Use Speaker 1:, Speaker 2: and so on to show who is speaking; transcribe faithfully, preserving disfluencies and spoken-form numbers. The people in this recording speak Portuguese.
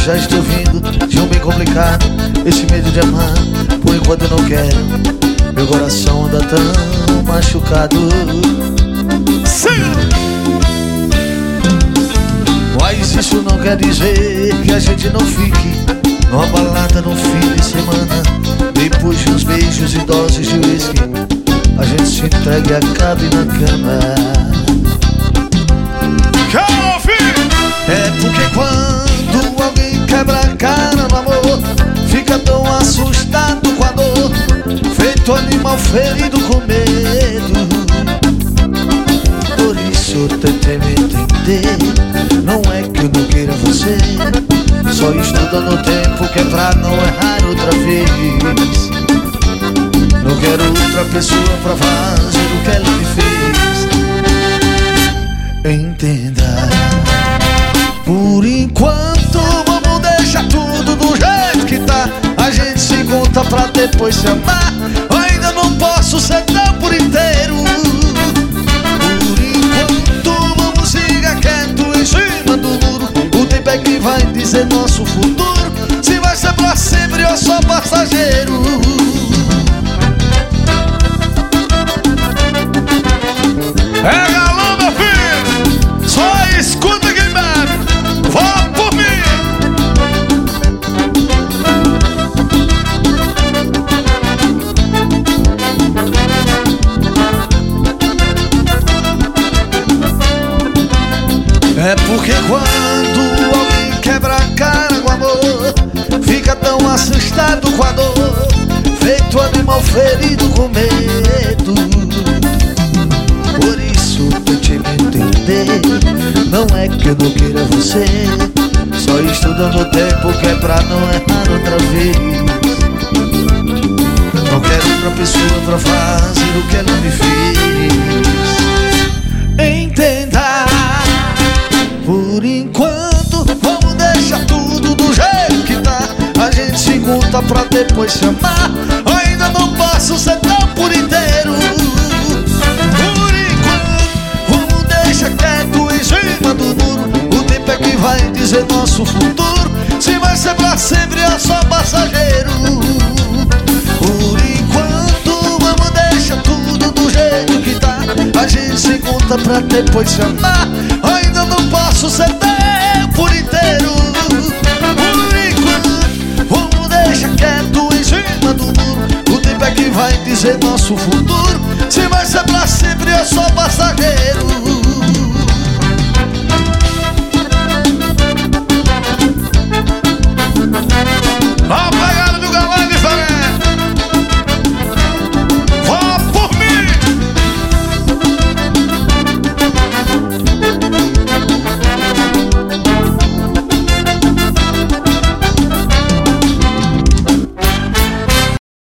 Speaker 1: já estou vindo de um bem complicado. Esse medo de amar, por enquanto eu não quero. Meu coração anda tão machucado.
Speaker 2: Sim.
Speaker 1: Mas isso não quer dizer que a gente não fique numa balada no fim de semana. Depois de uns beijos e doses de whisky, a gente se entrega e acabe na cama. É porque quando alguém quebra a cara no amor, fica tão assustado com a dor, feito animal ferido com medo. Por isso tentei me entender. Não é que eu não queira você, só estou dando tempo que é pra não errar outra vez. Não quero outra pessoa pra fazer o que ela me fez. Entenda. Por enquanto vamos deixar tudo do jeito que tá. A gente se conta pra depois se amar. Ainda não posso ser tão por inteiro. Por enquanto vamos ficar quieto em cima do muro. O tempo é que vai dizer nosso futuro, se vai ser pra sempre ou só passageiro.
Speaker 2: É galão, meu filho, só escuta quem bebe. Vá por mim.
Speaker 1: É porque quando alguém quebra a cara com amor, fica tão assustado com a dor, feito animal ferido com medo. Por isso tente me entender. Não é que eu não queira você, só estou dando tempo que é pra não errar outra vez. Não quero outra pessoa pra fazer o que ela me fez. Entenda. Por enquanto vamos deixar tudo do jeito que tá. A gente se conta pra depois se amar. Ainda não posso ser tão por inteiro. Por enquanto vamos deixar quieto em cima do muro. O tempo é que vai dizer nosso futuro, se vai ser pra sempre ou só passageiro. Por enquanto vamos deixar tudo do jeito que tá. A gente se conta pra depois se amar. Ainda não posso ser teu por inteiro. Por enquanto vamos deixar quieto em cima do muro. O tempo é que vai dizer nosso futuro,